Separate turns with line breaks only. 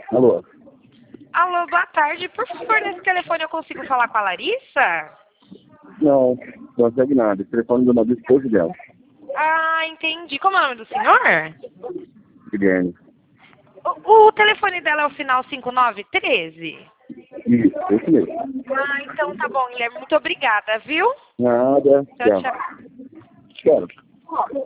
Alô?
Alô, boa tarde. Por favor, nesse telefone eu consigo falar com a Larissa?
Não consegue nada. Esse telefone do meu esposo dela.
Ah, entendi. Como é o nome do senhor?
Guilherme.
O telefone dela é o final 5913?
Isso mesmo.
Ah, então tá bom, Guilherme. Muito obrigada, viu?
Nada.
Tchau, tchau.
Tchau.